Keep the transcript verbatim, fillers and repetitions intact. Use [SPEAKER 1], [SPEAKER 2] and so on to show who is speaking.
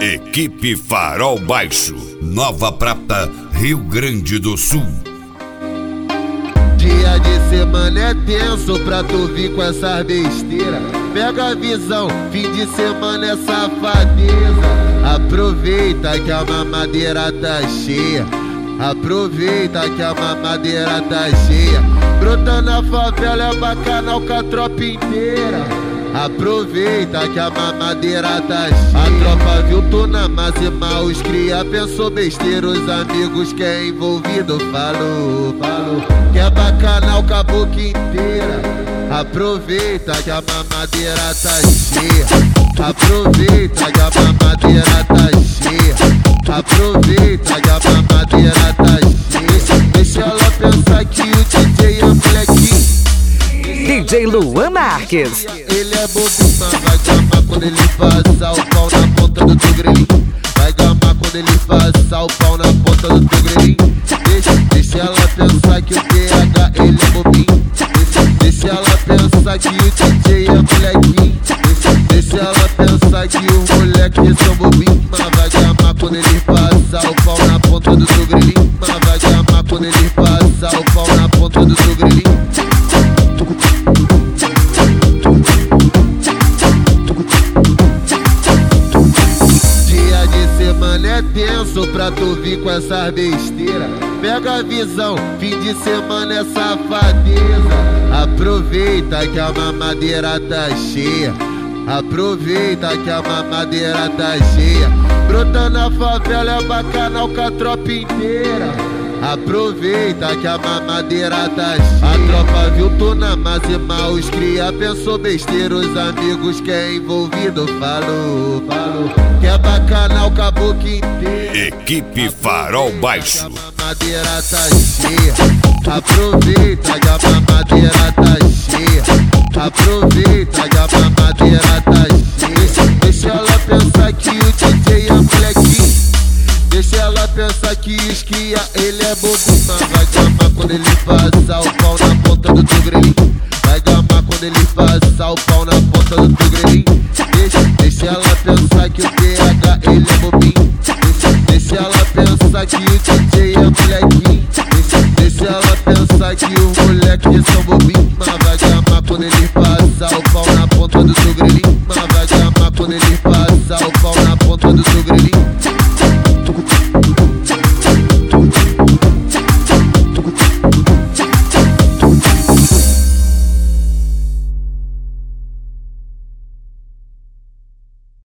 [SPEAKER 1] Equipe Farol Baixo, Nova Prata, Rio Grande do Sul.
[SPEAKER 2] Dia de semana é tenso pra tu vir com essas besteiras. Pega a visão, fim de semana é safadeza. Aproveita que a mamadeira tá cheia. Aproveita que a mamadeira tá cheia. Brota na favela é bacanal com a tropa inteira. Aproveita que a mamadeira tá cheia. A tropa viu tu na máxima, os cria pensou besteira. Os amigos que é envolvido falou, falou que é bacanal com a boca inteira. Aproveita que a mamadeira tá cheia. Aproveita que a mamadeira tá cheia. Aproveita que a mamadeira tá cheia. Deixa ela pensar que o D J é molequinho.
[SPEAKER 3] D J Luan Marques.
[SPEAKER 2] Ele é bobinho, mas vai gamar quando ele passa o pau na ponta do teu grelhinho. Vai gamar quando ele passa o pau na ponta do teu grelhinho. Deixa, deixa ela pensar que o P H ele é bobinho. Deixa, deixa ela pensar que o D J é molequinho. Deixa, deixa ela pensar que os moleques são bobinhos. Mas vai gamar quando ele passa o pau na ponta do teu grelhinho. Mas vai gamar quando ele passa o pau na ponta do teu grelhinho. Dia de semana é tenso pra tu vir com essas besteiras. Pega a visão, fim de semana é safadeza. Aproveita que a mamadeira tá cheia. Aproveita que a mamadeira tá cheia. Brota na favela é bacanal com a tropa inteira. Aproveita que a mamadeira tá cheia. A tropa viu tu na máxima, os cria pensou besteira. Os amigos que é envolvido falou, falou que é bacanal com a boca inteira.
[SPEAKER 1] Equipe Farol Baixo.
[SPEAKER 2] A mamadeira tá cheia. Aproveita que a mamadeira tá cheia. Aproveita que a mamadeira tá cheia. Deixa ela pensar que o D J é molequinho. Deixa ela pensar que esquia, ele é bobinho. Mas vai gamar quando ele passa o pau na ponta do teu grelhinho. Vai gamar quando ele passa o pau na ponta do teu grelhinho. Deixa, deixa ela pensar que o P H ele é bobinho. Deixa, deixa ela pensar que o D J é molequinho. Deixa, deixa ela pensar que os moleques são bobinhos. Mas vai gamar quando ele passa o pau na ponta do teu grelhinho. Mas vai gamar quando ele passa o pau na ponta do teu grelhinho.